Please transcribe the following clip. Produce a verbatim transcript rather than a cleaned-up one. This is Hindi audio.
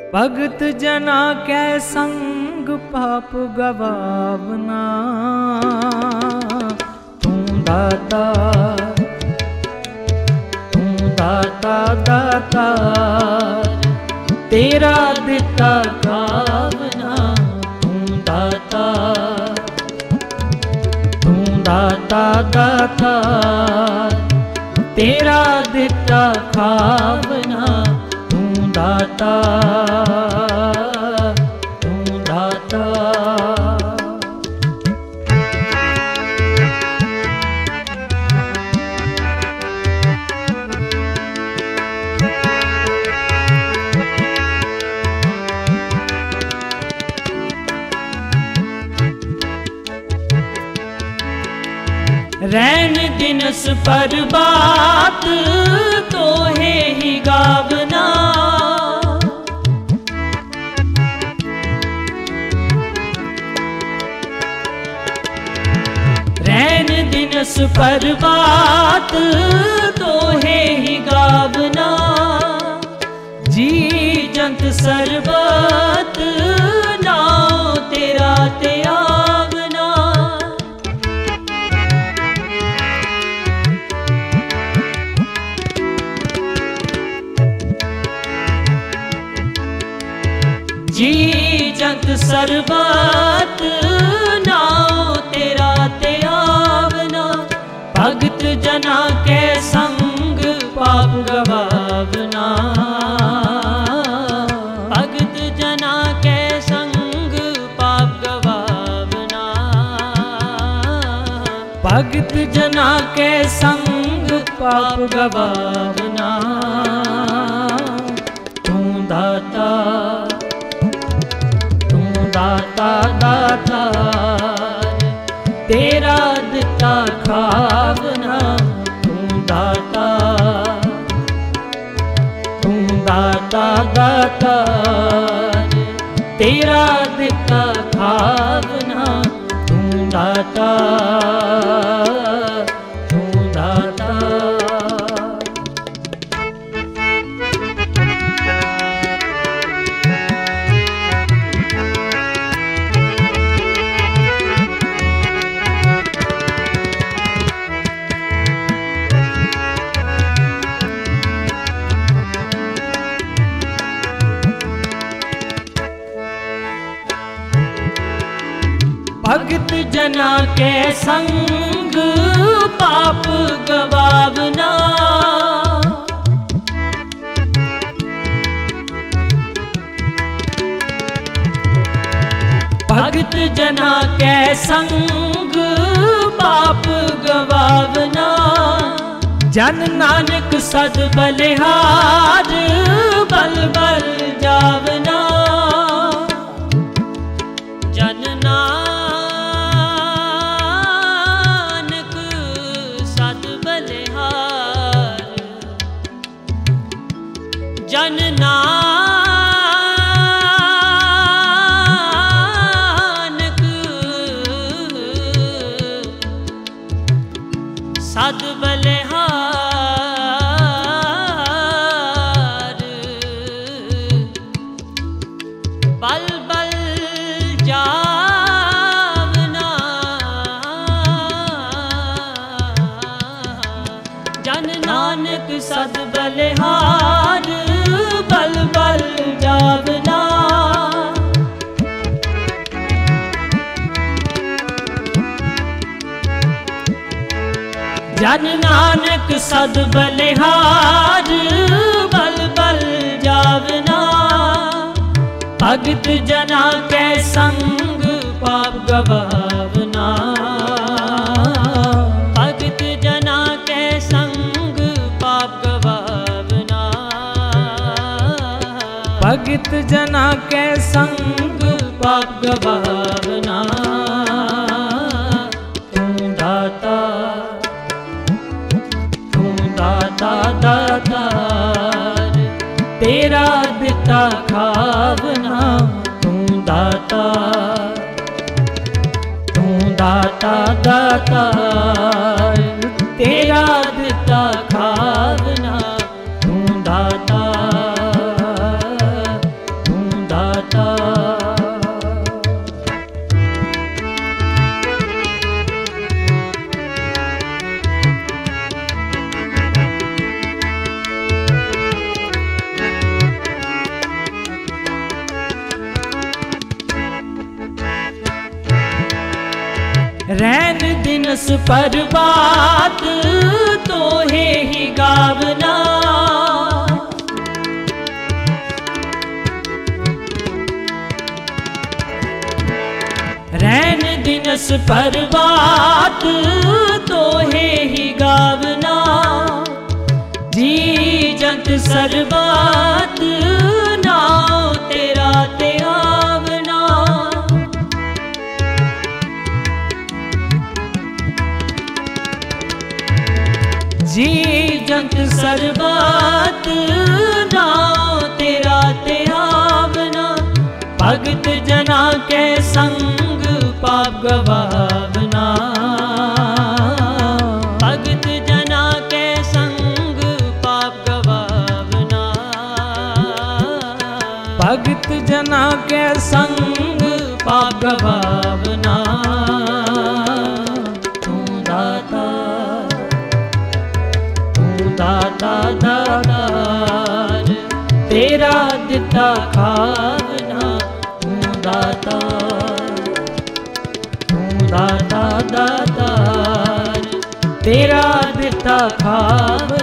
भगत जना कै संग पाप गवावना। तू दाता तू दाता दाता तेरा दिता खावना। तू दाता तू दाता दाता तेरा दिता खावना। तू दाता तू दाता। रैन दिनस पर बात तो है ही गावना। रैन दिनस पर बात तो है ही गावना। जी जंत सरबत नाम तेरा त्यागना। जी जंत सरबत नाम तेरा त्यागना। भगत जना के संग पाप गवावना। भगत जना के संग पाप गवावना। भगत जना के संग पाप गवावना। तू दाता दाता दाता तेरा दिता खावना। तू दाता तू दाता दाता तेरा दिता खावना। तू दाता तू दाता। भगत जना के संग पाप गवावना। भगत जना के संग पाप गवावना। जन नानक सद बलिहार बल बल जावना। जन नानक सद बलिहार जन नानक सद बलिहार बल बल जावना। जन नानक सद बलिहार बल बल जावना। जन नानक सद बलिहार बल बल जावना। भगत जना के संग पाप गवावना। भगत जना के संग पाप गवावना। भगत जना के संग पाप गवावना। तू दाता तू दाता दाता तेरा दिता खावना। तू दाता तू दाता दाता तेरा दिता खावना। तू दाता तू दिनस परबात तोहे ही गावना। रैन दिनस परबात तोहे ही गावना। जी जंत सरबात नाम तेरा ते आवना। जी जंत सरबात नाम तेरा ते आवना। भगत जना के संग पाप गवावना। भगत जना के संग पाप गवावना। भगत जना के संग पाप गवावना। तू दाता तू दाता दातार तेरा दिता खावना। तू दाता दाता दातार तेरा दिता खावना।